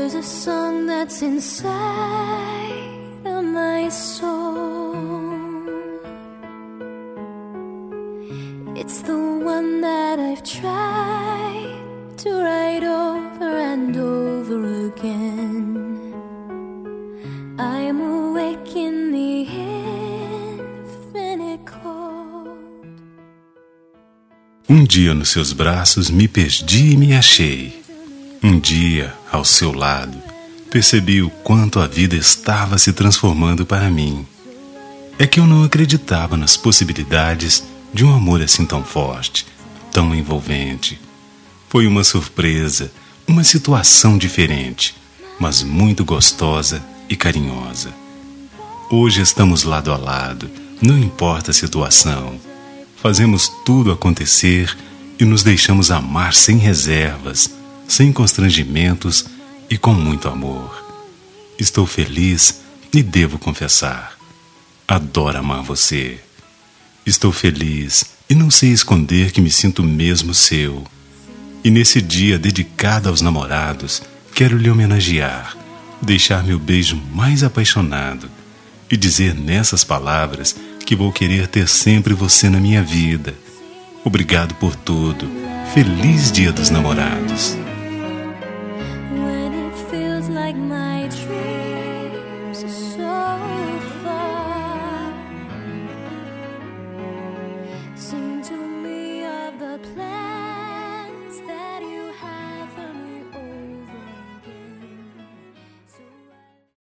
There's a song that's inside of my soul. It's the one that I've tried to write over and over again. I'm awake in the infinite cold. Um dia nos seus braços me perdi e me achei. Um dia, ao seu lado, percebi o quanto a vida estava se transformando para mim. É que eu não acreditava nas possibilidades de um amor assim tão forte, tão envolvente. Foi uma surpresa, uma situação diferente, mas muito gostosa e carinhosa. Hoje estamos lado a lado, não importa a situação. Fazemos tudo acontecer e nos deixamos amar sem reservas, sem constrangimentos e com muito amor. Estou feliz e devo confessar: adoro amar você. Estou feliz e não sei esconder que me sinto mesmo seu. E nesse dia dedicado aos namorados, quero lhe homenagear, deixar meu beijo mais apaixonado e dizer nessas palavras que vou querer ter sempre você na minha vida. Obrigado por tudo. Feliz Dia dos Namorados.